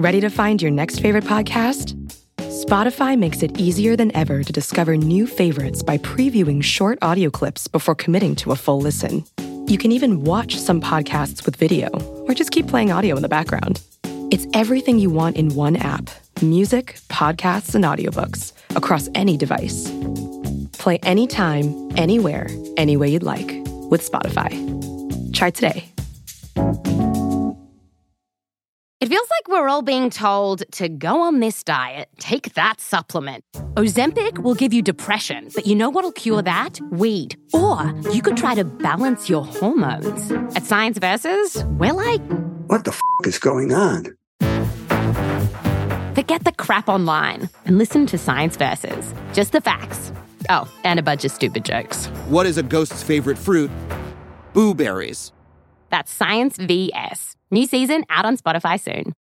Ready to find your next favorite podcast? Spotify makes it easier than ever to discover new favorites by previewing short audio clips before committing to a full listen. You can even watch some podcasts with video, or just keep playing audio in the background. It's everything you want in one app: music, podcasts, and audiobooks across any device. Play anytime, anywhere, any way you'd like with Spotify. Try today. It feels like we're all being told to go on this diet, take that supplement. Ozempic will give you depression, but you know what'll cure that? Weed. Or you could try to balance your hormones. At Science Versus, we're like, what the is going on? Forget the crap online and listen to Science Versus. Just the facts. Oh, and a bunch of stupid jokes. What is a ghost's favorite fruit? Blueberries. That's Science VS. New season out on Spotify soon.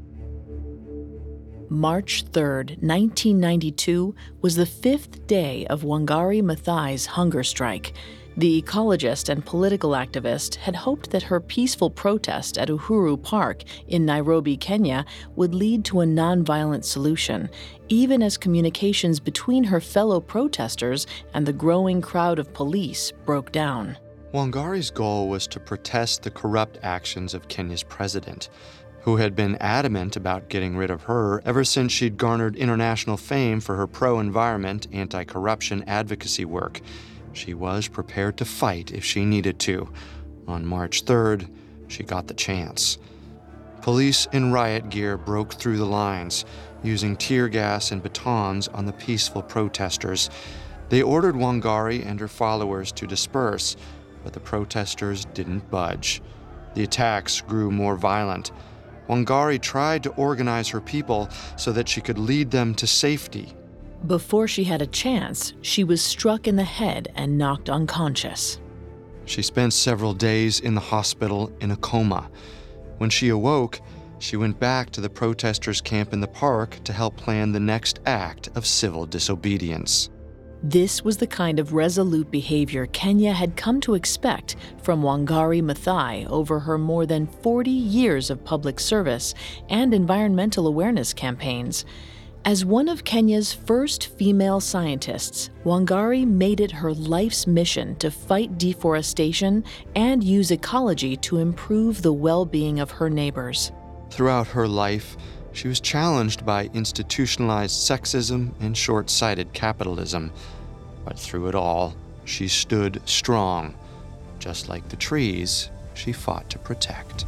March 3rd, 1992 was the fifth day of Wangari Maathai's hunger strike. The ecologist and political activist had hoped that her peaceful protest at Uhuru Park in Nairobi, Kenya, would lead to a nonviolent solution, even as communications between her fellow protesters and the growing crowd of police broke down. Wangari's goal was to protest the corrupt actions of Kenya's president, who had been adamant about getting rid of her ever since she'd garnered international fame for her pro-environment, anti-corruption advocacy work. She was prepared to fight if she needed to. On March 3rd, she got the chance. Police in riot gear broke through the lines, using tear gas and batons on the peaceful protesters. They ordered Wangari and her followers to disperse, but the protesters didn't budge. The attacks grew more violent. Wangari tried to organize her people so that she could lead them to safety. Before she had a chance, she was struck in the head and knocked unconscious. She spent several days in the hospital in a coma. When she awoke, she went back to the protesters' camp in the park to help plan the next act of civil disobedience. This was the kind of resolute behavior Kenya had come to expect from Wangari Maathai over her more than 40 years of public service and environmental awareness campaigns. As one of Kenya's first female scientists, Wangari made it her life's mission to fight deforestation and use ecology to improve the well-being of her neighbors. Throughout her life, she was challenged by institutionalized sexism and short-sighted capitalism. But through it all, she stood strong, just like the trees she fought to protect.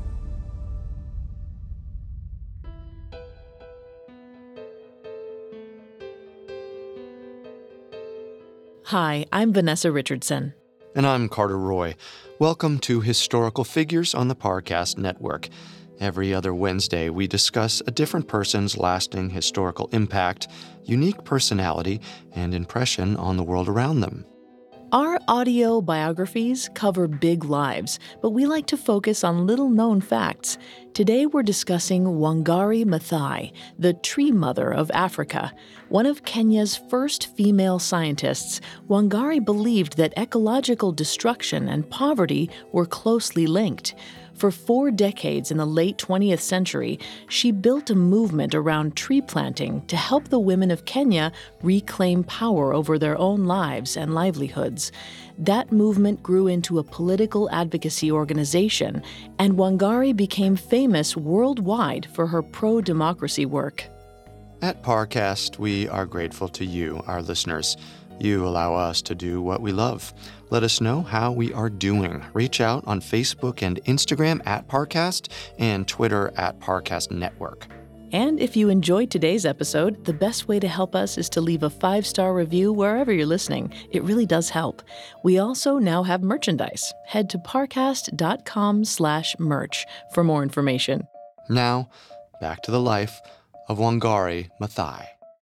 Hi, I'm Vanessa Richardson. And I'm Carter Roy. Welcome to Historical Figures on the Parcast Network. Every other Wednesday, we discuss a different person's lasting historical impact, unique personality, and impression on the world around them. Our audio biographies cover big lives, but we like to focus on little-known facts. Today we're discussing Wangari Maathai, the tree mother of Africa. One of Kenya's first female scientists, Wangari believed that ecological destruction and poverty were closely linked. For 4 decades in the late 20th century, she built a movement around tree planting to help the women of Kenya reclaim power over their own lives and livelihoods. That movement grew into a political advocacy organization, and Wangari became famous worldwide for her pro-democracy work. At Parcast, we are grateful to you, our listeners. You allow us to do what we love. Let us know how we are doing. Reach out on Facebook and Instagram at Parcast and Twitter at Parcast Network. And if you enjoyed today's episode, the best way to help us is to leave a 5-star review wherever you're listening. It really does help. We also now have merchandise. Head to parcast.com/merch for more information. Now, back to the life of Wangari Maathai.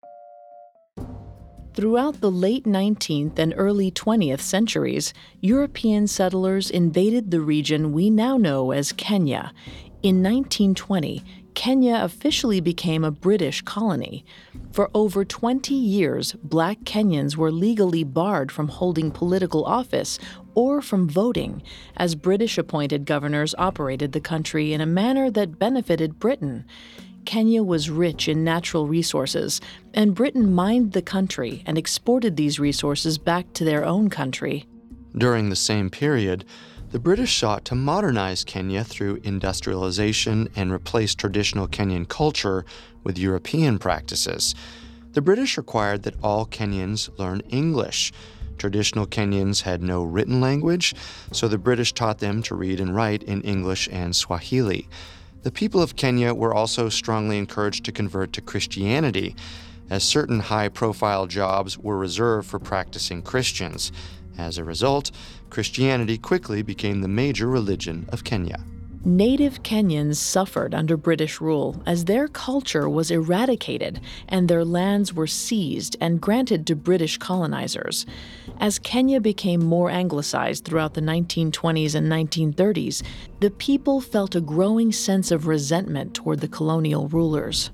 Throughout the late 19th and early 20th centuries, European settlers invaded the region we now know as Kenya. In 1920, Kenya officially became a British colony. For over 20 years, Black Kenyans were legally barred from holding political office or from voting, as British-appointed governors operated the country in a manner that benefited Britain. Kenya was rich in natural resources, and Britain mined the country and exported these resources back to their own country. During the same period, the British sought to modernize Kenya through industrialization and replace traditional Kenyan culture with European practices. The British required that all Kenyans learn English. Traditional Kenyans had no written language, so the British taught them to read and write in English and Swahili. The people of Kenya were also strongly encouraged to convert to Christianity, as certain high-profile jobs were reserved for practicing Christians. As a result, Christianity quickly became the major religion of Kenya. Native Kenyans suffered under British rule as their culture was eradicated and their lands were seized and granted to British colonizers. As Kenya became more anglicized throughout the 1920s and 1930s, the people felt a growing sense of resentment toward the colonial rulers.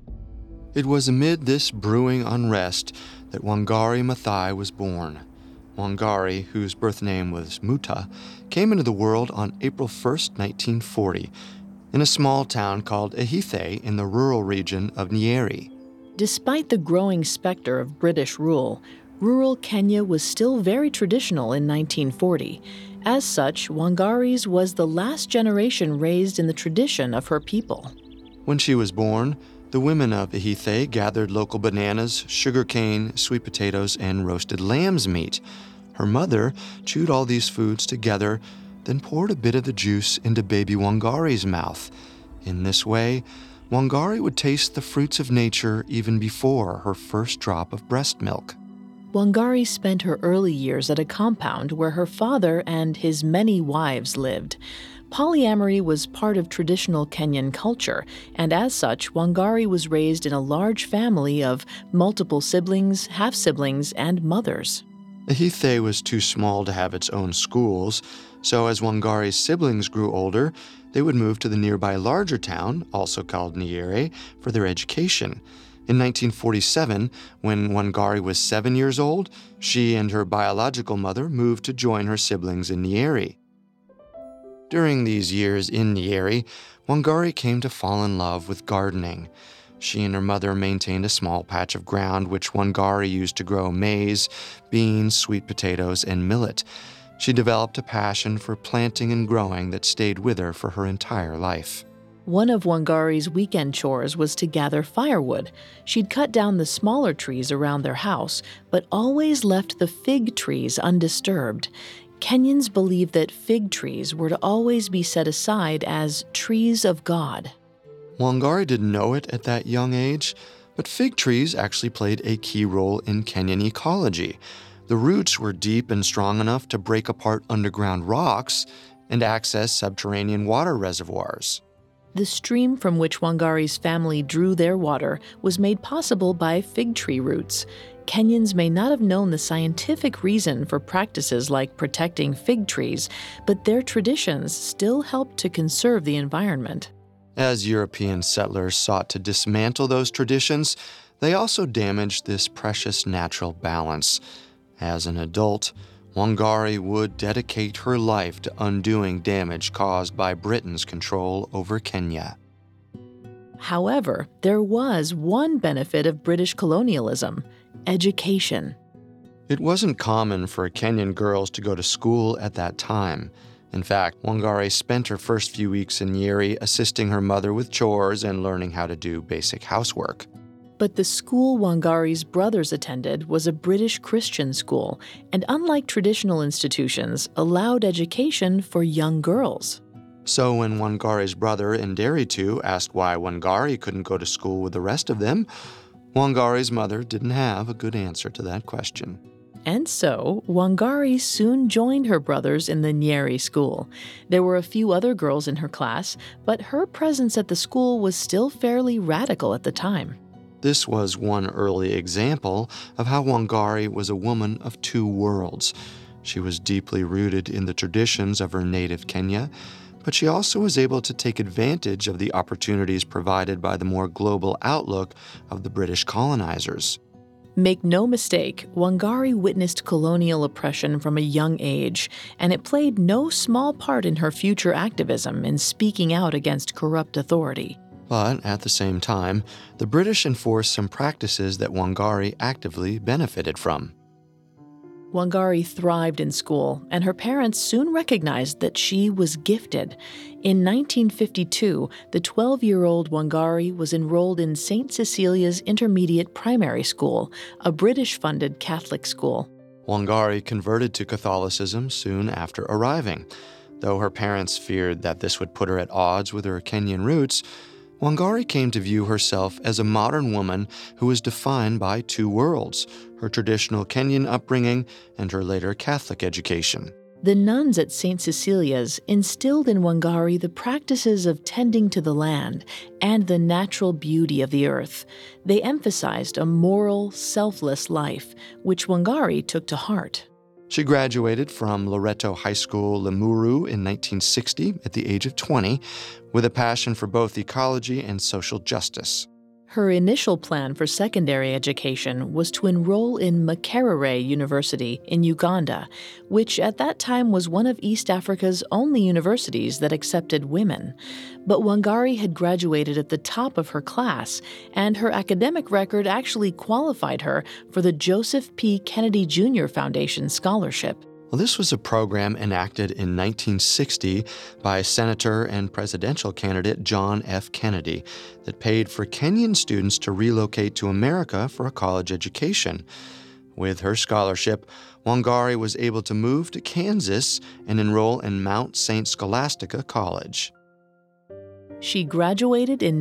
It was amid this brewing unrest that Wangari Maathai was born. Wangari, whose birth name was Muta, came into the world on April 1, 1940, in a small town called Ehithe in the rural region of Nyeri. Despite the growing specter of British rule, rural Kenya was still very traditional in 1940. As such, Wangari's was the last generation raised in the tradition of her people. When she was born, the women of Ehithe gathered local bananas, sugarcane, sweet potatoes, and roasted lamb's meat. Her mother chewed all these foods together, then poured a bit of the juice into baby Wangari's mouth. In this way, Wangari would taste the fruits of nature even before her first drop of breast milk. Wangari spent her early years at a compound where her father and his many wives lived. Polyamory was part of traditional Kenyan culture, and as such, Wangari was raised in a large family of multiple siblings, half-siblings, and mothers. Ehithe was too small to have its own schools, so as Wangari's siblings grew older, they would move to the nearby larger town, also called Nyeri, for their education. In 1947, when Wangari was 7 years old, she and her biological mother moved to join her siblings in Nyeri. During these years in Nyeri, Wangari came to fall in love with gardening. She and her mother maintained a small patch of ground which Wangari used to grow maize, beans, sweet potatoes, and millet. She developed a passion for planting and growing that stayed with her for her entire life. One of Wangari's weekend chores was to gather firewood. She'd cut down the smaller trees around their house, but always left the fig trees undisturbed. Kenyans believed that fig trees were to always be set aside as trees of God. Wangari didn't know it at that young age, but fig trees actually played a key role in Kenyan ecology. The roots were deep and strong enough to break apart underground rocks and access subterranean water reservoirs. The stream from which Wangari's family drew their water was made possible by fig tree roots. Kenyans may not have known the scientific reason for practices like protecting fig trees, but their traditions still helped to conserve the environment. As European settlers sought to dismantle those traditions, they also damaged this precious natural balance. As an adult, Wangari would dedicate her life to undoing damage caused by Britain's control over Kenya. However, there was one benefit of British colonialism: education. It wasn't common for Kenyan girls to go to school at that time. In fact, Wangari spent her first few weeks in Nyeri assisting her mother with chores and learning how to do basic housework. But the school Wangari's brothers attended was a British Christian school, and unlike traditional institutions, allowed education for young girls. So when Wangari's brother Nderitu asked why Wangari couldn't go to school with the rest of them, Wangari's mother didn't have a good answer to that question. And so, Wangari soon joined her brothers in the Nyeri school. There were a few other girls in her class, but her presence at the school was still fairly radical at the time. This was one early example of how Wangari was a woman of two worlds. She was deeply rooted in the traditions of her native Kenya, but she also was able to take advantage of the opportunities provided by the more global outlook of the British colonizers. Make no mistake, Wangari witnessed colonial oppression from a young age, and it played no small part in her future activism in speaking out against corrupt authority. But at the same time, the British enforced some practices that Wangari actively benefited from. Wangari thrived in school, and her parents soon recognized that she was gifted. In 1952, the 12-year-old Wangari was enrolled in St. Cecilia's Intermediate Primary School, a British-funded Catholic school. Wangari converted to Catholicism soon after arriving. Though her parents feared that this would put her at odds with her Kenyan roots, Wangari came to view herself as a modern woman who was defined by two worlds, her traditional Kenyan upbringing and her later Catholic education. The nuns at St. Cecilia's instilled in Wangari the practices of tending to the land and the natural beauty of the earth. They emphasized a moral, selfless life, which Wangari took to heart. She graduated from Loreto High School, Limuru in 1960 at the age of 20, with a passion for both ecology and social justice. Her initial plan for secondary education was to enroll in Makerere University in Uganda, which at that time was one of East Africa's only universities that accepted women. But Wangari had graduated at the top of her class, and her academic record actually qualified her for the Joseph P. Kennedy Jr. Foundation scholarship. Well, this was a program enacted in 1960 by Senator and presidential candidate John F. Kennedy that paid for Kenyan students to relocate to America for a college education. With her scholarship, Wangari was able to move to Kansas and enroll in Mount St. Scholastica College. She graduated in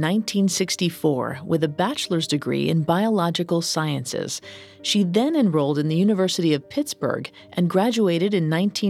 1964 with a bachelor's degree in biological sciences. She then enrolled in the University of Pittsburgh and graduated in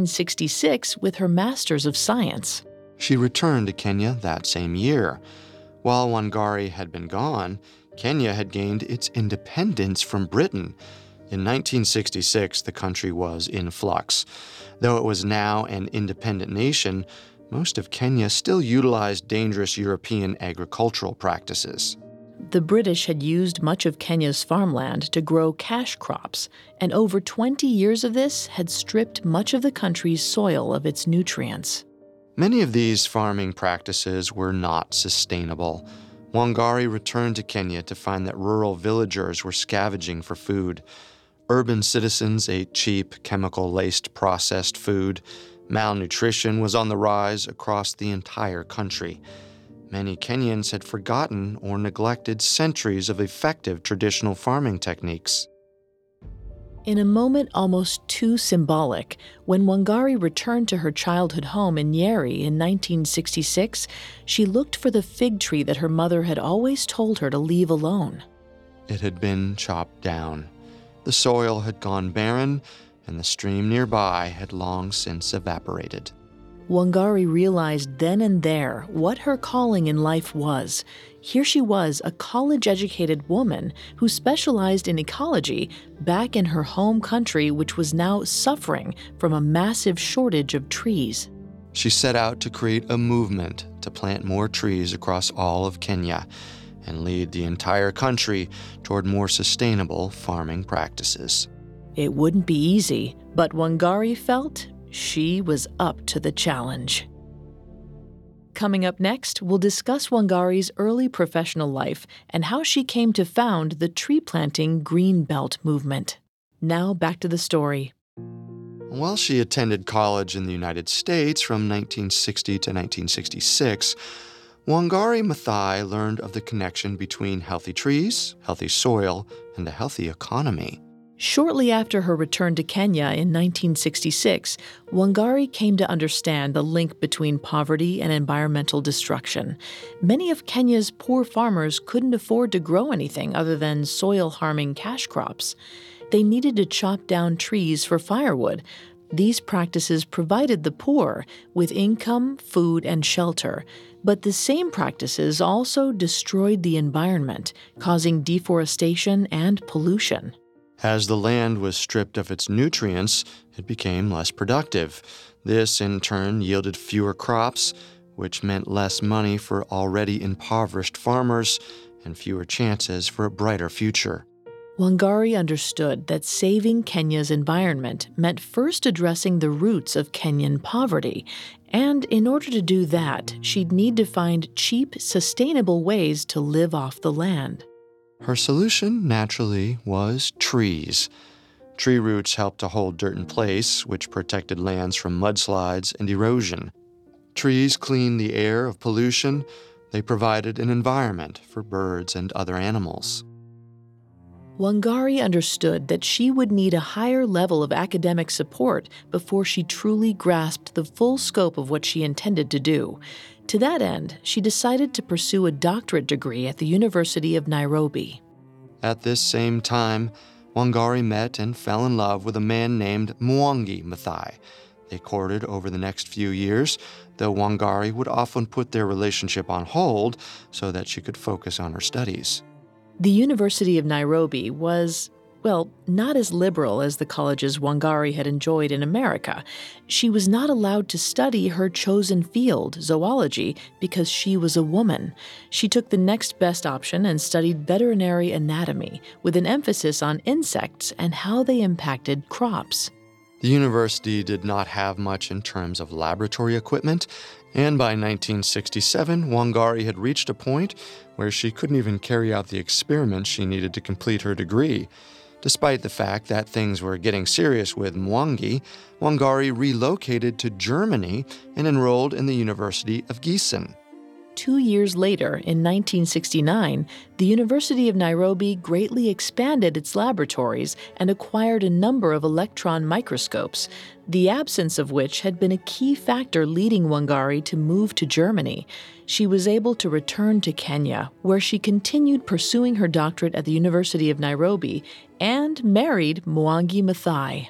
1966 with her master's of science. She returned to Kenya that same year. While Wangari had been gone, Kenya had gained its independence from Britain. In 1966, the country was in flux. Though it was now an independent nation, most of Kenya still utilized dangerous European agricultural practices. The British had used much of Kenya's farmland to grow cash crops, and over 20 years of this had stripped much of the country's soil of its nutrients. Many of these farming practices were not sustainable. Wangari returned to Kenya to find that rural villagers were scavenging for food. Urban citizens ate cheap, chemical-laced processed food. Malnutrition was on the rise across the entire country. Many Kenyans had forgotten or neglected centuries of effective traditional farming techniques. In a moment almost too symbolic, when Wangari returned to her childhood home in Nyeri in 1966, she looked for the fig tree that her mother had always told her to leave alone. It had been chopped down. The soil had gone barren, and the stream nearby had long since evaporated. Wangari realized then and there what her calling in life was. Here she was, a college-educated woman who specialized in ecology back in her home country, which was now suffering from a massive shortage of trees. She set out to create a movement to plant more trees across all of Kenya and lead the entire country toward more sustainable farming practices. It wouldn't be easy, but Wangari felt she was up to the challenge. Coming up next, we'll discuss Wangari's early professional life and how she came to found the tree-planting Green Belt movement. Now back to the story. While she attended college in the United States from 1960 to 1966, Wangari Maathai learned of the connection between healthy trees, healthy soil, and a healthy economy. Shortly after her return to Kenya in 1966, Wangari came to understand the link between poverty and environmental destruction. Many of Kenya's poor farmers couldn't afford to grow anything other than soil-harming cash crops. They needed to chop down trees for firewood. These practices provided the poor with income, food, and shelter. But the same practices also destroyed the environment, causing deforestation and pollution. As the land was stripped of its nutrients, it became less productive. This, in turn, yielded fewer crops, which meant less money for already impoverished farmers and fewer chances for a brighter future. Wangari understood that saving Kenya's environment meant first addressing the roots of Kenyan poverty And in order to do that, she'd need to find cheap, sustainable ways to live off the land. Her solution, naturally, was trees. Tree roots helped to hold dirt in place, which protected lands from mudslides and erosion. Trees cleaned the air of pollution. They provided an environment for birds and other animals. Wangari understood that she would need a higher level of academic support before she truly grasped the full scope of what she intended to do. To that end, she decided to pursue a doctorate degree at the University of Nairobi. At this same time, Wangari met and fell in love with a man named Mwangi Maathai. They courted over the next few years, though Wangari would often put their relationship on hold so that she could focus on her studies. The University of Nairobi was, well, not as liberal as the colleges Wangari had enjoyed in America. She was not allowed to study her chosen field, zoology, because she was a woman. She took the next best option and studied veterinary anatomy, with an emphasis on insects and how they impacted crops. The university did not have much in terms of laboratory equipment, and by 1967, Wangari had reached a point where she couldn't even carry out the experiments she needed to complete her degree. Despite the fact that things were getting serious with Mwangi, Wangari relocated to Germany and enrolled in the University of Gießen. 2 years later, in 1969, the University of Nairobi greatly expanded its laboratories and acquired a number of electron microscopes, the absence of which had been a key factor leading Wangari to move to Germany. She was able to return to Kenya, where she continued pursuing her doctorate at the University of Nairobi and married Mwangi Maathai.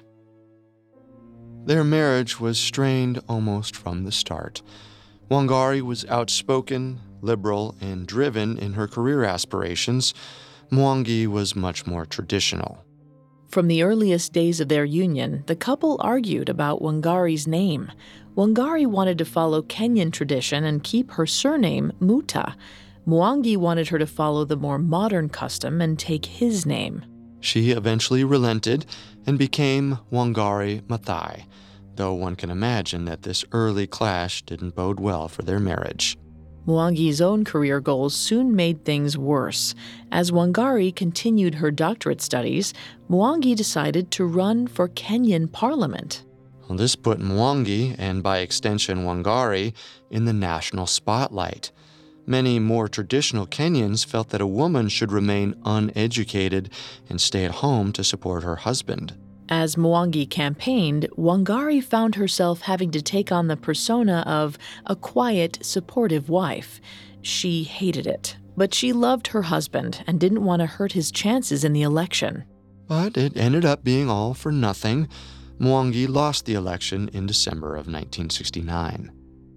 Their marriage was strained almost from the start. Wangari was outspoken, liberal, and driven in her career aspirations. Mwangi was much more traditional. From the earliest days of their union, the couple argued about Wangari's name. Wangari wanted to follow Kenyan tradition and keep her surname Muta. Mwangi wanted her to follow the more modern custom and take his name. She eventually relented and became Wangari Maathai, though one can imagine that this early clash didn't bode well for their marriage. Mwangi's own career goals soon made things worse. As Wangari continued her doctorate studies, Mwangi decided to run for Kenyan parliament. Well, this put Mwangi, and by extension Wangari, in the national spotlight. Many more traditional Kenyans felt that a woman should remain uneducated and stay at home to support her husband. As Mwangi campaigned, Wangari found herself having to take on the persona of a quiet, supportive wife. She hated it, but she loved her husband and didn't want to hurt his chances in the election. But it ended up being all for nothing. Mwangi lost the election in December of 1969.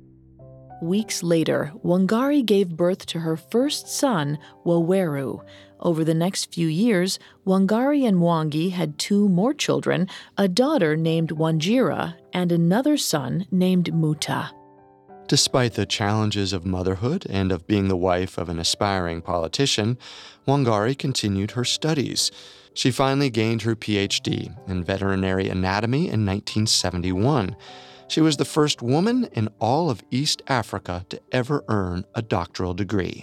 Weeks later, Wangari gave birth to her first son, Waweru. Over the next few years, Wangari and Mwangi had 2 more children, a daughter named Wanjira and another son named Muta. Despite the challenges of motherhood and of being the wife of an aspiring politician, Wangari continued her studies. She finally gained her PhD in veterinary anatomy in 1971. She was the first woman in all of East Africa to ever earn a doctoral degree.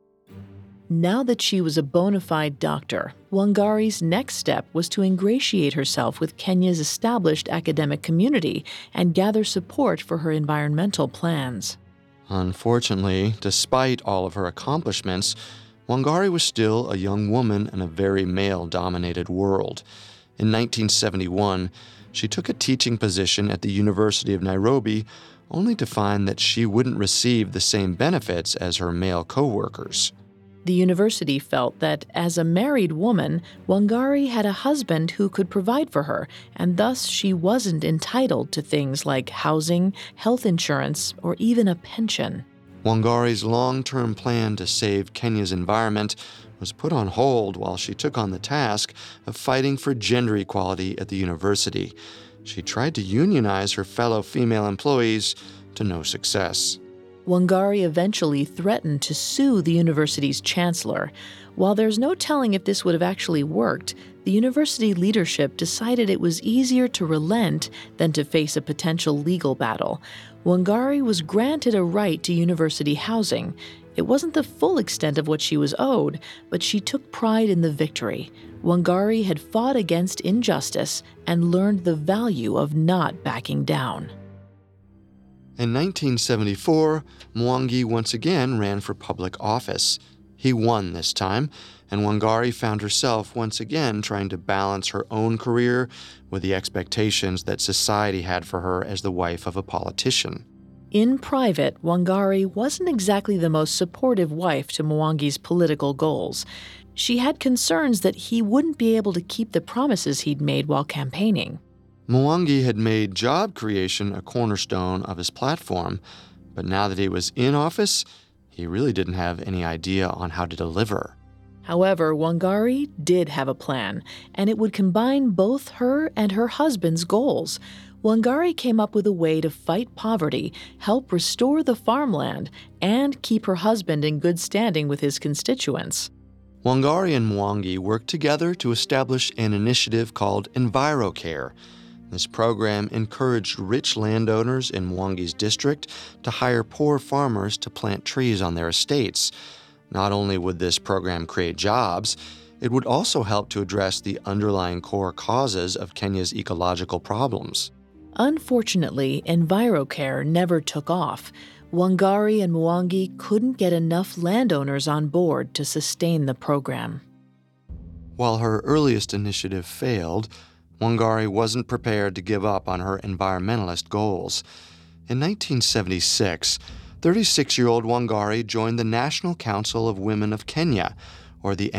Now that she was a bona fide doctor, Wangari's next step was to ingratiate herself with Kenya's established academic community and gather support for her environmental plans. Unfortunately, despite all of her accomplishments, Wangari was still a young woman in a very male-dominated world. In 1971, she took a teaching position at the University of Nairobi, only to find that she wouldn't receive the same benefits as her male co-workers. The university felt that, as a married woman, Wangari had a husband who could provide for her, and thus she wasn't entitled to things like housing, health insurance, or even a pension. Wangari's long-term plan to save Kenya's environment was put on hold while she took on the task of fighting for gender equality at the university. She tried to unionize her fellow female employees to no success. Wangari eventually threatened to sue the university's chancellor. While there's no telling if this would have actually worked, the university leadership decided it was easier to relent than to face a potential legal battle. Wangari was granted a right to university housing. It wasn't the full extent of what she was owed, but she took pride in the victory. Wangari had fought against injustice and learned the value of not backing down. In 1974, Mwangi once again ran for public office. He won this time, and Wangari found herself once again trying to balance her own career with the expectations that society had for her as the wife of a politician. In private, Wangari wasn't exactly the most supportive wife to Mwangi's political goals. She had concerns that he wouldn't be able to keep the promises he'd made while campaigning. Mwangi had made job creation a cornerstone of his platform, but now that he was in office, he really didn't have any idea on how to deliver. However, Wangari did have a plan, and it would combine both her and her husband's goals. Wangari came up with a way to fight poverty, help restore the farmland, and keep her husband in good standing with his constituents. Wangari and Mwangi worked together to establish an initiative called EnviroCare. This program encouraged rich landowners in Mwangi's district to hire poor farmers to plant trees on their estates. Not only would this program create jobs, it would also help to address the underlying core causes of Kenya's ecological problems. Unfortunately, EnviroCare never took off. Wangari and Mwangi couldn't get enough landowners on board to sustain the program. While her earliest initiative failed, Wangari wasn't prepared to give up on her environmentalist goals. In 1976, 36-year-old Wangari joined the National Council of Women of Kenya, or the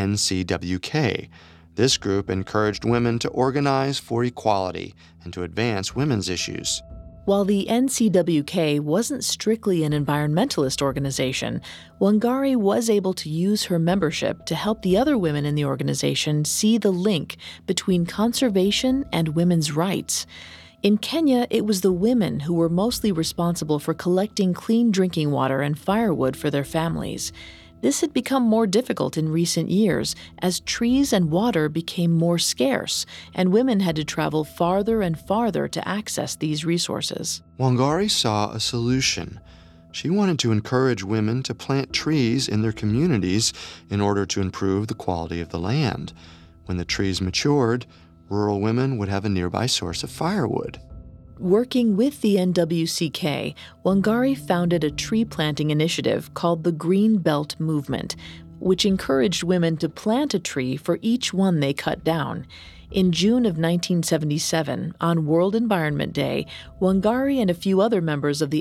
NCWK. This group encouraged women to organize for equality and to advance women's issues. While the NCWK wasn't strictly an environmentalist organization, Wangari was able to use her membership to help the other women in the organization see the link between conservation and women's rights. In Kenya, it was the women who were mostly responsible for collecting clean drinking water and firewood for their families. This had become more difficult in recent years as trees and water became more scarce, and women had to travel farther and farther to access these resources. Wangari saw a solution. She wanted to encourage women to plant trees in their communities in order to improve the quality of the land. When the trees matured, rural women would have a nearby source of firewood. Working with the NWCK, Wangari founded a tree planting initiative called the Green Belt Movement, which encouraged women to plant a tree for each one they cut down. In June of 1977, on World Environment Day, Wangari and a few other members of the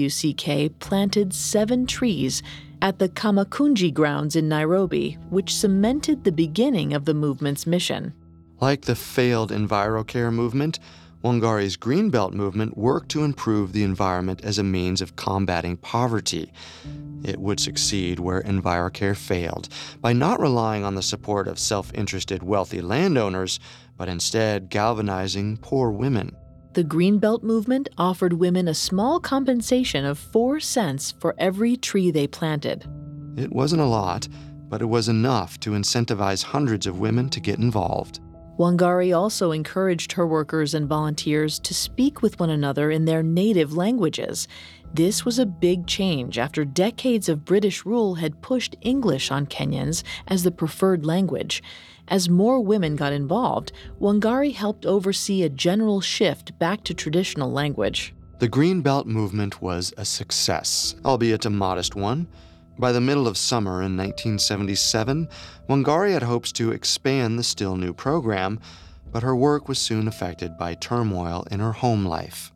NWCK planted 7 trees at the Kamakunji grounds in Nairobi, which cemented the beginning of the movement's mission. Like the failed EnviroCare movement, Wangari's Greenbelt movement worked to improve the environment as a means of combating poverty. It would succeed where EnviroCare failed by not relying on the support of self-interested wealthy landowners, but instead galvanizing poor women. The Greenbelt movement offered women a small compensation of 4 cents for every tree they planted. It wasn't a lot, but it was enough to incentivize hundreds of women to get involved. Wangari also encouraged her workers and volunteers to speak with one another in their native languages. This was a big change after decades of British rule had pushed English on Kenyans as the preferred language. As more women got involved, Wangari helped oversee a general shift back to traditional language. The Green Belt movement was a success, albeit a modest one. By the middle of summer in 1977, Wangari had hopes to expand the still new program, but her work was soon affected by turmoil in her home life.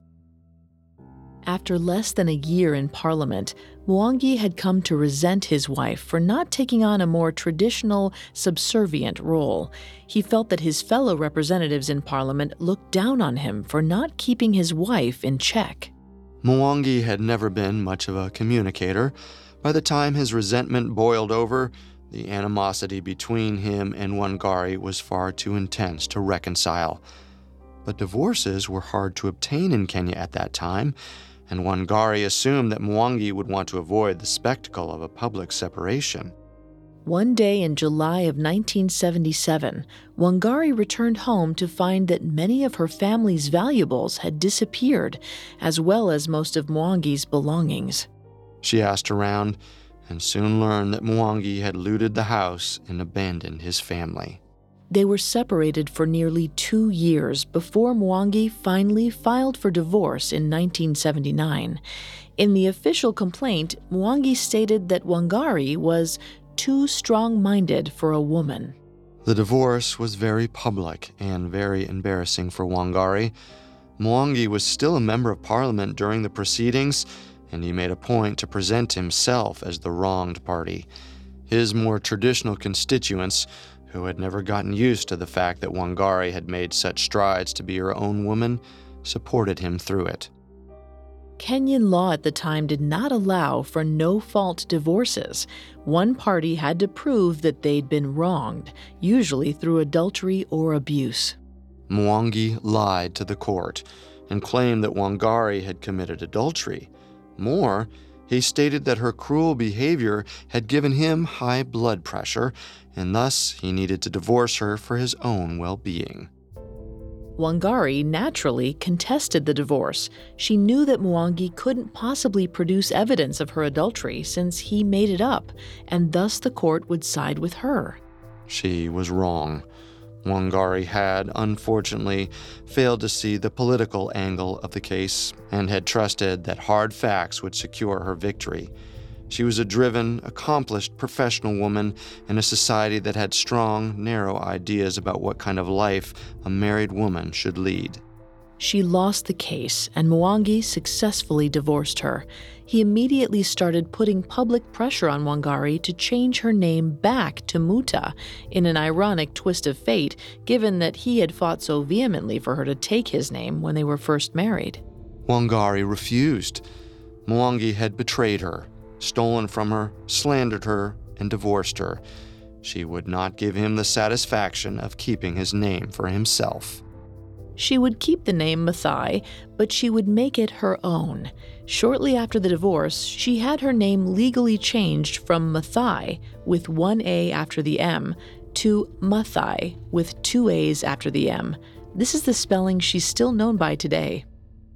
After less than a year in Parliament, Mwangi had come to resent his wife for not taking on a more traditional, subservient role. He felt that his fellow representatives in Parliament looked down on him for not keeping his wife in check. Mwangi had never been much of a communicator. By the time his resentment boiled over, the animosity between him and Wangari was far too intense to reconcile. But divorces were hard to obtain in Kenya at that time, and Wangari assumed that Mwangi would want to avoid the spectacle of a public separation. One day in July of 1977, Wangari returned home to find that many of her family's valuables had disappeared, as well as most of Mwangi's belongings. She asked around and soon learned that Mwangi had looted the house and abandoned his family. They were separated for nearly 2 years before Mwangi finally filed for divorce in 1979. In the official complaint, Mwangi stated that Wangari was too strong-minded for a woman. The divorce was very public and very embarrassing for Wangari. Mwangi was still a member of parliament during the proceedings, and he made a point to present himself as the wronged party. His more traditional constituents, who had never gotten used to the fact that Wangari had made such strides to be her own woman, supported him through it. Kenyan law at the time did not allow for no-fault divorces. One party had to prove that they'd been wronged, usually through adultery or abuse. Mwangi lied to the court and claimed that Wangari had committed adultery. More, he stated that her cruel behavior had given him high blood pressure, and thus he needed to divorce her for his own well-being. Wangari naturally contested the divorce. She knew that Mwangi couldn't possibly produce evidence of her adultery since he made it up, and thus the court would side with her. She was wrong. Wangari had, unfortunately, failed to see the political angle of the case and had trusted that hard facts would secure her victory. She was a driven, accomplished professional woman in a society that had strong, narrow ideas about what kind of life a married woman should lead. She lost the case, and Mwangi successfully divorced her. He immediately started putting public pressure on Wangari to change her name back to Muta, in an ironic twist of fate, given that he had fought so vehemently for her to take his name when they were first married. Wangari refused. Mwangi had betrayed her, stolen from her, slandered her, and divorced her. She would not give him the satisfaction of keeping his name for himself. She would keep the name Maathai, but she would make it her own. Shortly after the divorce, she had her name legally changed from Maathai, with one A after the M, to Maathai, with 2 A's after the M. This is the spelling she's still known by today.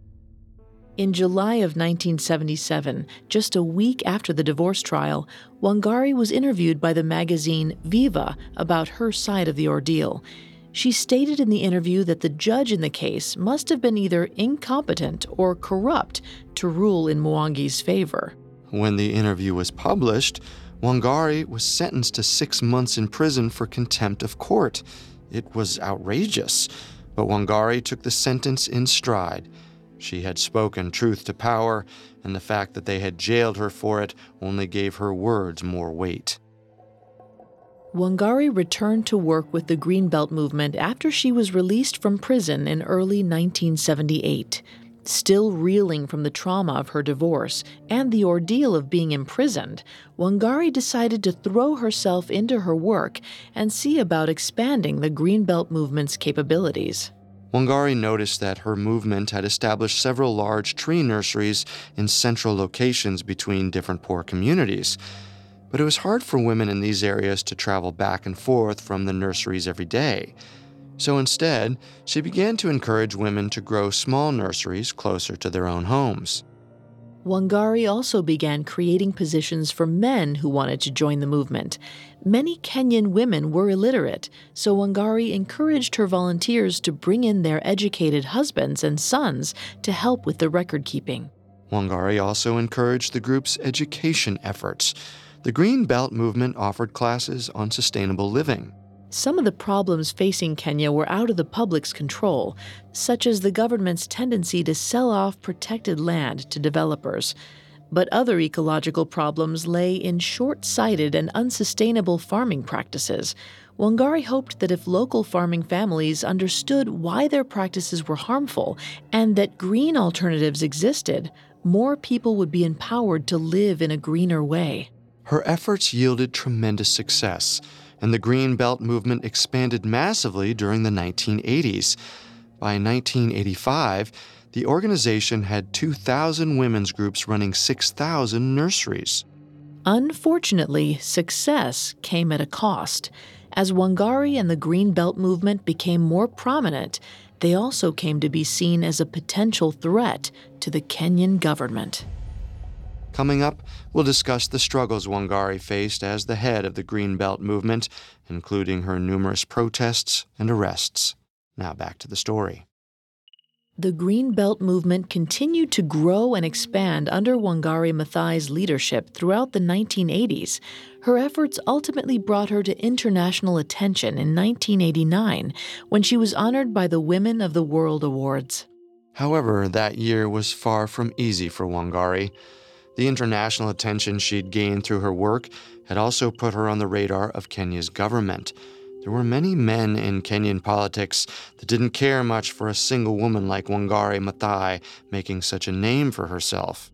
In July of 1977, just a week after the divorce trial, Wangari was interviewed by the magazine Viva about her side of the ordeal. She stated in the interview that the judge in the case must have been either incompetent or corrupt to rule in Mwangi's favor. When the interview was published, Wangari was sentenced to 6 months in prison for contempt of court. It was outrageous, but Wangari took the sentence in stride. She had spoken truth to power, and the fact that they had jailed her for it only gave her words more weight. Wangari returned to work with the Greenbelt movement after she was released from prison in early 1978. Still reeling from the trauma of her divorce and the ordeal of being imprisoned, Wangari decided to throw herself into her work and see about expanding the Greenbelt movement's capabilities. Wangari noticed that her movement had established several large tree nurseries in central locations between different poor communities. But it was hard for women in these areas to travel back and forth from the nurseries every day. So instead, she began to encourage women to grow small nurseries closer to their own homes. Wangari also began creating positions for men who wanted to join the movement. Many Kenyan women were illiterate, so Wangari encouraged her volunteers to bring in their educated husbands and sons to help with the record keeping. Wangari also encouraged the group's education efforts. The Green Belt movement offered classes on sustainable living. Some of the problems facing Kenya were out of the public's control, such as the government's tendency to sell off protected land to developers. But other ecological problems lay in short-sighted and unsustainable farming practices. Wangari hoped that if local farming families understood why their practices were harmful and that green alternatives existed, more people would be empowered to live in a greener way. Her efforts yielded tremendous success, and the Green Belt movement expanded massively during the 1980s. By 1985, the organization had 2,000 women's groups running 6,000 nurseries. Unfortunately, success came at a cost. As Wangari and the Green Belt movement became more prominent, they also came to be seen as a potential threat to the Kenyan government. Coming up, we'll discuss the struggles Wangari faced as the head of the Green Belt movement, including her numerous protests and arrests. Now back to the story. The Green Belt movement continued to grow and expand under Wangari Maathai's leadership throughout the 1980s. Her efforts ultimately brought her to international attention in 1989, when she was honored by the Women of the World Awards. However, that year was far from easy for Wangari. The international attention she'd gained through her work had also put her on the radar of Kenya's government. There were many men in Kenyan politics that didn't care much for a single woman like Wangari Maathai making such a name for herself.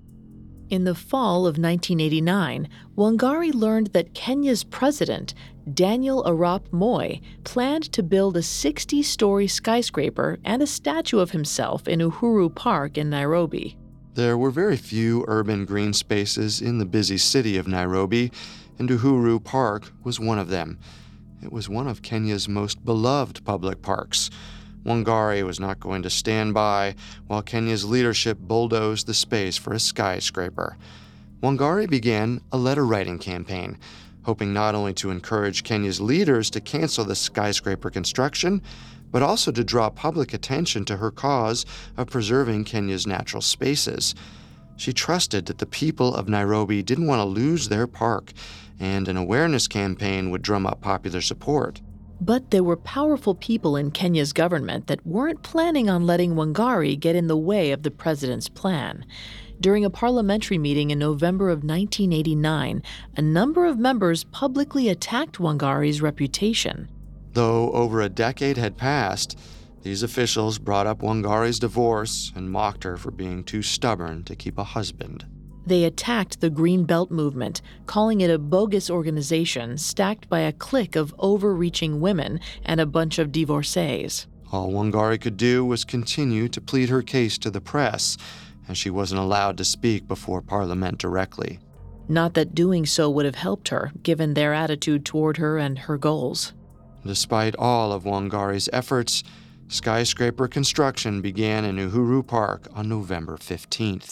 In the fall of 1989, Wangari learned that Kenya's president, Daniel Arap Moi, planned to build a 60-story skyscraper and a statue of himself in Uhuru Park in Nairobi. There were very few urban green spaces in the busy city of Nairobi, and Uhuru Park was one of them. It was one of Kenya's most beloved public parks. Wangari was not going to stand by while Kenya's leadership bulldozed the space for a skyscraper. Wangari began a letter-writing campaign, hoping not only to encourage Kenya's leaders to cancel the skyscraper construction, but also to draw public attention to her cause of preserving Kenya's natural spaces. She trusted that the people of Nairobi didn't want to lose their park, and an awareness campaign would drum up popular support. But there were powerful people in Kenya's government that weren't planning on letting Wangari get in the way of the president's plan. During a parliamentary meeting in November of 1989, a number of members publicly attacked Wangari's reputation. Though over a decade had passed, these officials brought up Wangari's divorce and mocked her for being too stubborn to keep a husband. They attacked the Green Belt movement, calling it a bogus organization stacked by a clique of overreaching women and a bunch of divorcees. All Wangari could do was continue to plead her case to the press, as she wasn't allowed to speak before Parliament directly. Not that doing so would have helped her, given their attitude toward her and her goals. Despite all of Wangari's efforts, skyscraper construction began in Uhuru Park on November 15th.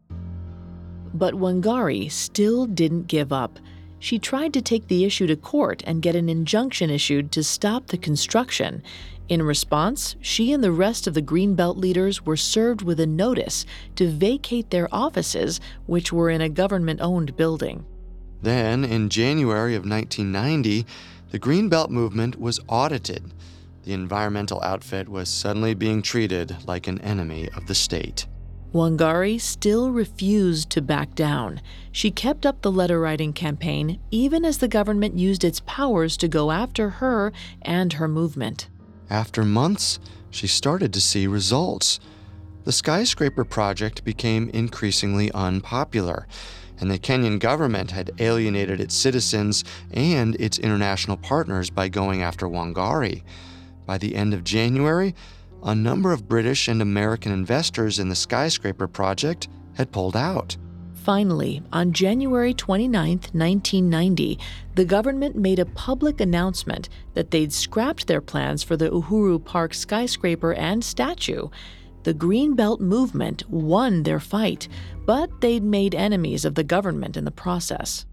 But Wangari still didn't give up. She tried to take the issue to court and get an injunction issued to stop the construction. In response, she and the rest of the Green Belt leaders were served with a notice to vacate their offices, which were in a government-owned building. Then, in January of 1990, the Green Belt movement was audited. The environmental outfit was suddenly being treated like an enemy of the state. Wangari still refused to back down. She kept up the letter-writing campaign even as the government used its powers to go after her and her movement. After months, she started to see results. The skyscraper project became increasingly unpopular, and the Kenyan government had alienated its citizens and its international partners by going after Wangari. By the end of January, a number of British and American investors in the skyscraper project had pulled out. Finally, on January 29, 1990, the government made a public announcement that they'd scrapped their plans for the Uhuru Park skyscraper and statue. The Green Belt movement won their fight, but they'd made enemies of the government in the process.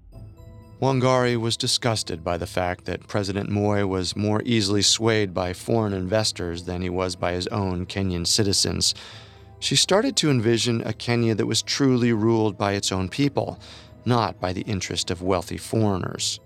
Wangari was disgusted by the fact that President Moi was more easily swayed by foreign investors than he was by his own Kenyan citizens. She started to envision a Kenya that was truly ruled by its own people, not by the interest of wealthy foreigners.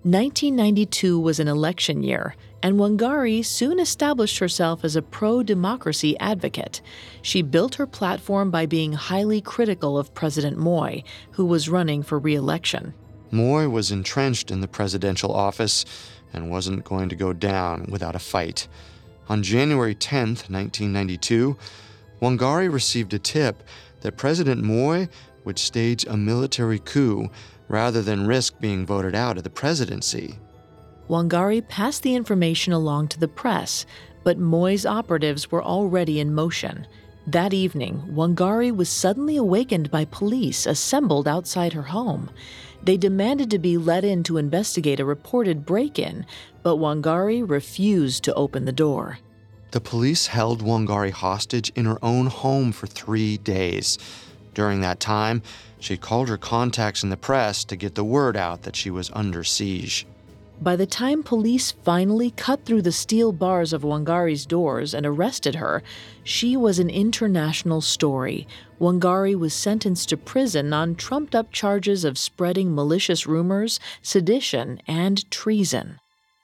1992 was an election year, and Wangari soon established herself as a pro-democracy advocate. She built her platform by being highly critical of President Moi, who was running for re-election. Moi was entrenched in the presidential office and wasn't going to go down without a fight. On January 10, 1992, Wangari received a tip that President Moi would stage a military coup rather than risk being voted out of the presidency. Wangari passed the information along to the press, but Moi's operatives were already in motion. That evening, Wangari was suddenly awakened by police assembled outside her home. They demanded to be let in to investigate a reported break-in, but Wangari refused to open the door. The police held Wangari hostage in her own home for 3 days. During that time, she called her contacts in the press to get the word out that she was under siege. By the time police finally cut through the steel bars of Wangari's doors and arrested her, she was an international story. Wangari was sentenced to prison on trumped-up charges of spreading malicious rumors, sedition, and treason.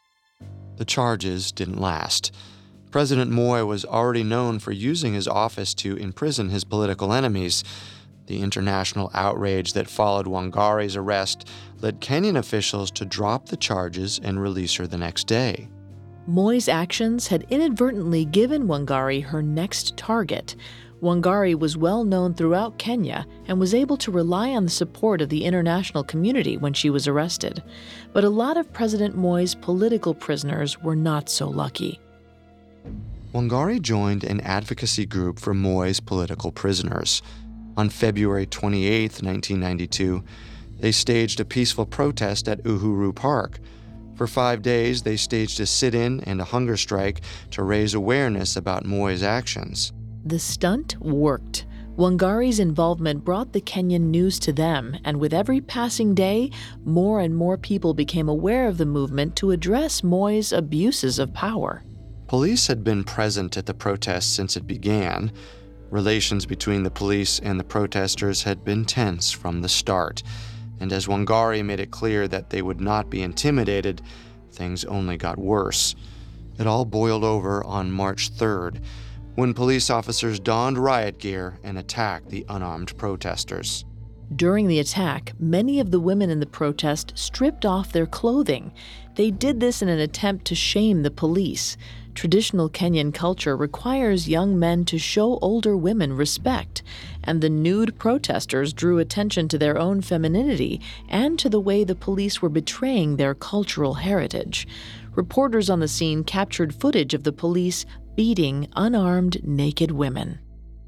The charges didn't last. President Moi was already known for using his office to imprison his political enemies. The international outrage that followed Wangari's arrest led Kenyan officials to drop the charges and release her the next day. Moi's actions had inadvertently given Wangari her next target. Wangari was well known throughout Kenya and was able to rely on the support of the international community when she was arrested. But a lot of President Moi's political prisoners were not so lucky. Wangari joined an advocacy group for Moi's political prisoners. On February 28, 1992, they staged a peaceful protest at Uhuru Park. For 5 days, they staged a sit-in and a hunger strike to raise awareness about Moi's actions. The stunt worked. Wangari's involvement brought the Kenyan news to them, and with every passing day, more and more people became aware of the movement to address Moi's abuses of power. Police had been present at the protests since it began. Relations between the police and the protesters had been tense from the start, and as Wangari made it clear that they would not be intimidated, things only got worse. It all boiled over on March 3rd, when police officers donned riot gear and attacked the unarmed protesters. During the attack, many of the women in the protest stripped off their clothing. They did this in an attempt to shame the police. Traditional Kenyan culture requires young men to show older women respect, and the nude protesters drew attention to their own femininity and to the way the police were betraying their cultural heritage. Reporters on the scene captured footage of the police beating unarmed, naked women.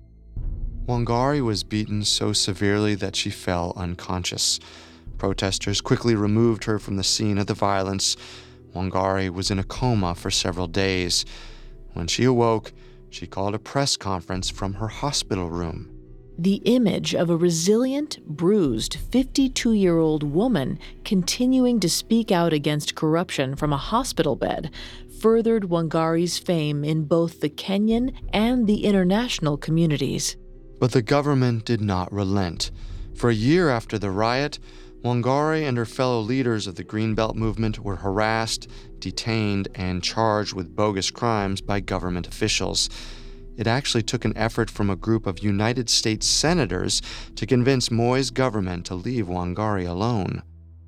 Wangari was beaten so severely that she fell unconscious. Protesters quickly removed her from the scene of the violence. Wangari was in a coma for several days. When she awoke, she called a press conference from her hospital room. The image of a resilient, bruised 52-year-old woman continuing to speak out against corruption from a hospital bed furthered Wangari's fame in both the Kenyan and the international communities. But the government did not relent. For a year after the riot, Wangari and her fellow leaders of the Greenbelt movement were harassed, detained, and charged with bogus crimes by government officials. It actually took an effort from a group of United States senators to convince Moi's government to leave Wangari alone.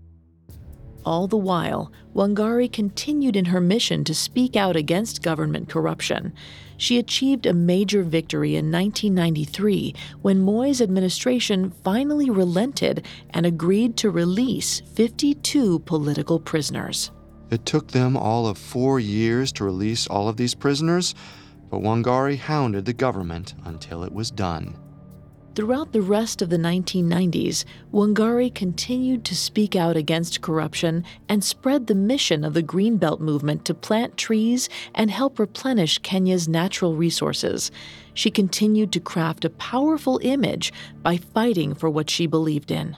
All the while, Wangari continued in her mission to speak out against government corruption. She achieved a major victory in 1993 when Moi's administration finally relented and agreed to release 52 political prisoners. It took them all of 4 years to release all of these prisoners, but Wangari hounded the government until it was done. Throughout the rest of the 1990s, Wangari continued to speak out against corruption and spread the mission of the Greenbelt movement to plant trees and help replenish Kenya's natural resources. She continued to craft a powerful image by fighting for what she believed in.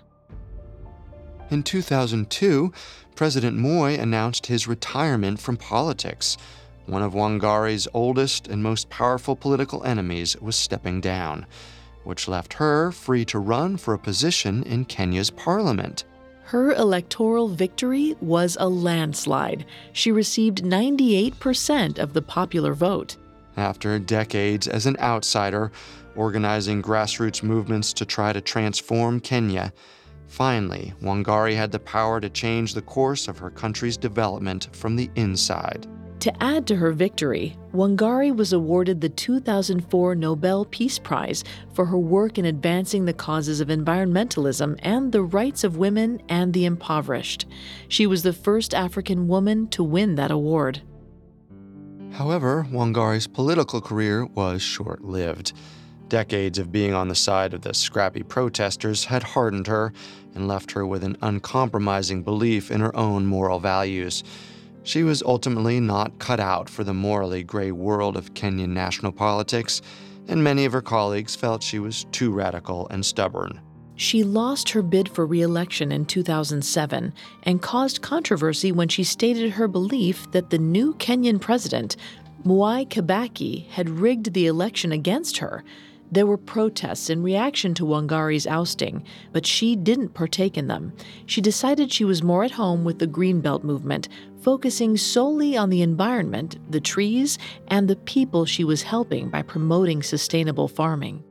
In 2002, President Moi announced his retirement from politics. One of Wangari's oldest and most powerful political enemies was stepping down, which left her free to run for a position in Kenya's parliament. Her electoral victory was a landslide. She received 98% of the popular vote. After decades as an outsider, organizing grassroots movements to try to transform Kenya, finally, Wangari had the power to change the course of her country's development from the inside. To add to her victory, Wangari was awarded the 2004 Nobel Peace Prize for her work in advancing the causes of environmentalism and the rights of women and the impoverished. She was the first African woman to win that award. However, Wangari's political career was short-lived. Decades of being on the side of the scrappy protesters had hardened her and left her with an uncompromising belief in her own moral values. She was ultimately not cut out for the morally gray world of Kenyan national politics, and many of her colleagues felt she was too radical and stubborn. She lost her bid for re-election in 2007 and caused controversy when she stated her belief that the new Kenyan president, Mwai Kibaki, had rigged the election against her. There were protests in reaction to Wangari's ousting, but she didn't partake in them. She decided she was more at home with the Greenbelt movement, focusing solely on the environment, the trees, and the people she was helping by promoting sustainable farming.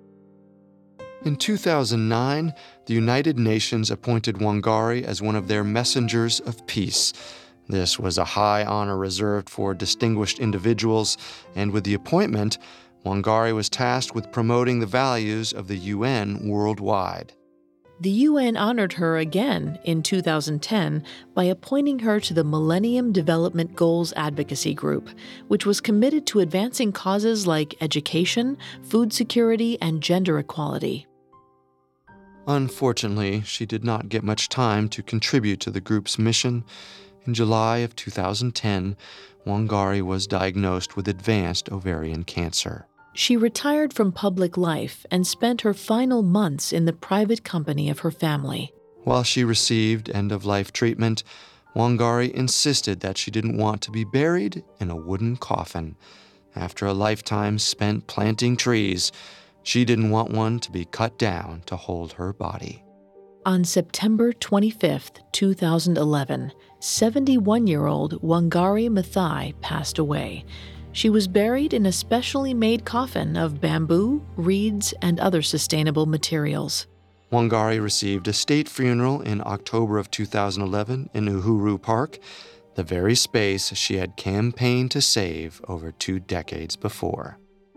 In 2009, the United Nations appointed Wangari as one of their messengers of peace. This was a high honor reserved for distinguished individuals, and with the appointment, Wangari was tasked with promoting the values of the UN worldwide. The UN honored her again in 2010 by appointing her to the Millennium Development Goals Advocacy Group, which was committed to advancing causes like education, food security, and gender equality. Unfortunately, she did not get much time to contribute to the group's mission. In July of 2010, Wangari was diagnosed with advanced ovarian cancer. She retired from public life and spent her final months in the private company of her family. While she received end-of-life treatment, Wangari insisted that she didn't want to be buried in a wooden coffin. After a lifetime spent planting trees, she didn't want one to be cut down to hold her body. On September 25, 2011, 71-year-old Wangari Maathai passed away. She was buried in a specially made coffin of bamboo, reeds, and other sustainable materials. Wangari received a state funeral in October of 2011 in Uhuru Park, the very space she had campaigned to save over 2 decades before.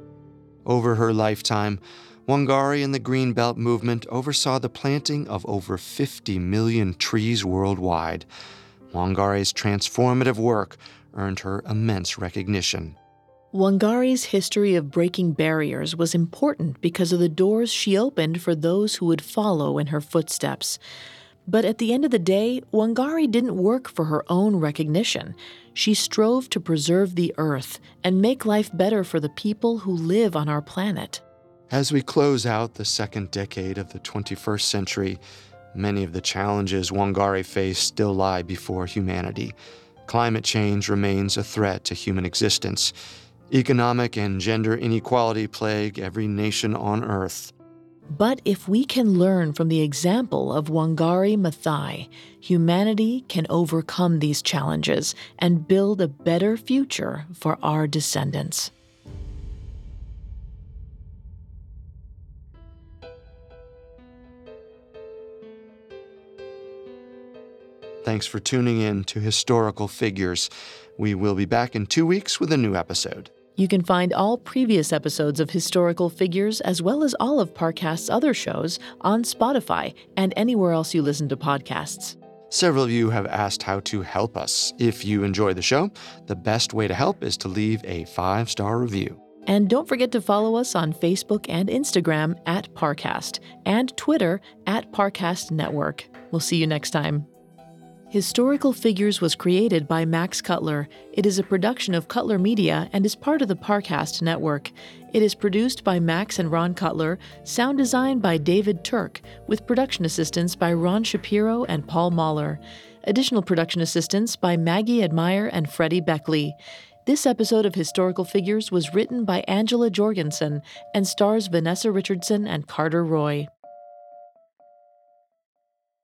Over her lifetime, Wangari and the Greenbelt movement oversaw the planting of over 50 million trees worldwide. Wangari's transformative work earned her immense recognition. Wangari's history of breaking barriers was important because of the doors she opened for those who would follow in her footsteps. But at the end of the day, Wangari didn't work for her own recognition. She strove to preserve the earth and make life better for the people who live on our planet. As we close out the second decade of the 21st century, many of the challenges Wangari faced still lie before humanity. Climate change remains a threat to human existence. Economic and gender inequality plague every nation on Earth. But if we can learn from the example of Wangari Maathai, humanity can overcome these challenges and build a better future for our descendants. Thanks for tuning in to Historical Figures. We will be back in 2 weeks with a new episode. You can find all previous episodes of Historical Figures, as well as all of Parcast's other shows, on Spotify and anywhere else you listen to podcasts. Several of you have asked how to help us. If you enjoy the show, the best way to help is to leave a 5-star review. And don't forget to follow us on Facebook and Instagram at Parcast, and Twitter at Parcast Network. We'll see you next time. Historical Figures was created by Max Cutler. It is a production of Cutler Media and is part of the Parcast Network. It is produced by Max and Ron Cutler, sound design by David Turk, with production assistance by Ron Shapiro and Paul Mahler. Additional production assistance by Maggie Admire and Freddie Beckley. This episode of Historical Figures was written by Angela Jorgensen and stars Vanessa Richardson and Carter Roy.